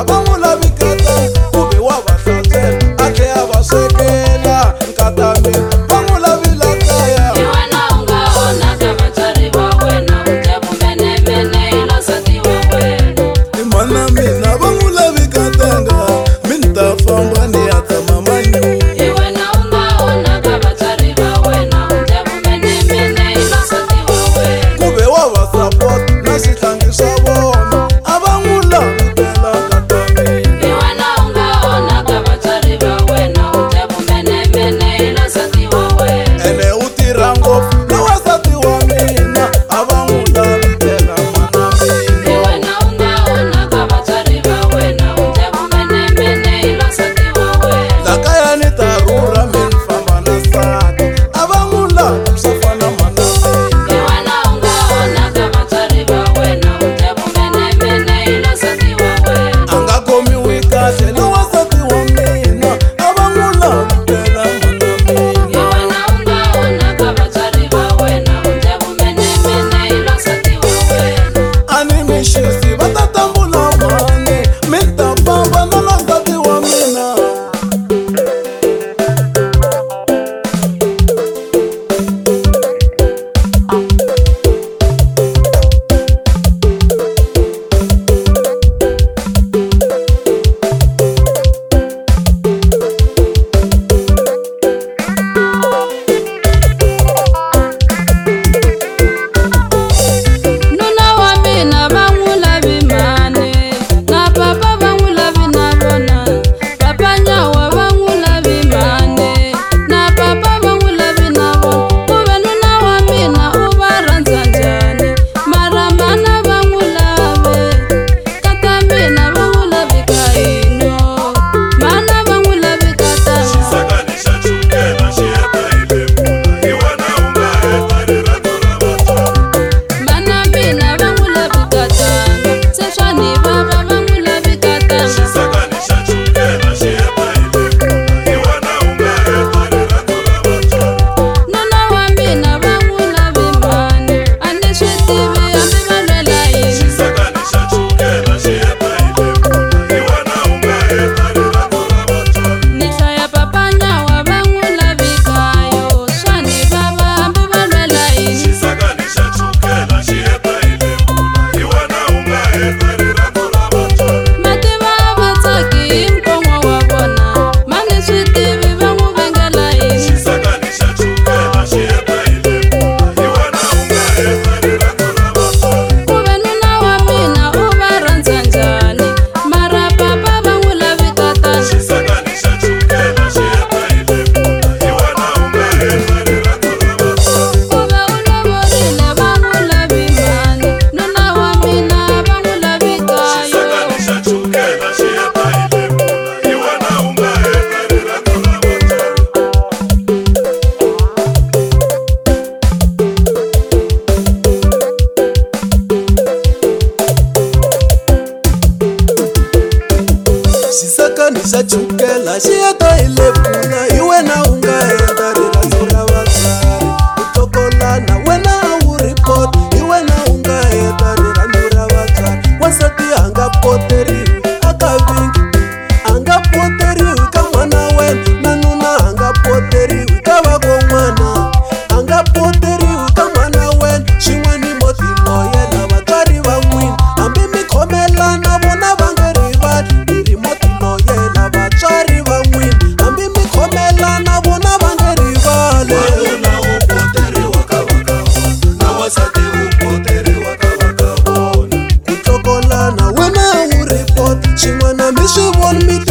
Nisachukela shiyeta ile puna iwe na unga enda rirasura vatsari utokolana wena uripot iwe na unga enda rirandura vatsari wasati anga poteriwi akavingi anga poteriwi ka mwana wena nanuna anga poteriwi ka vako mwana anga poteriwi ka mwana wena xin'we ni moti loyela vatswari va n'wina hambi mi khomelana vona va nga rivali iri moti loyela vatswari va n'wina hambi mi khomelana vona va nga rivali wanuna u poteriwa ka va ka vona na wasati u poteriwa ka va ka vona ku tlokolana wena u report xin'wana mi swi voni mi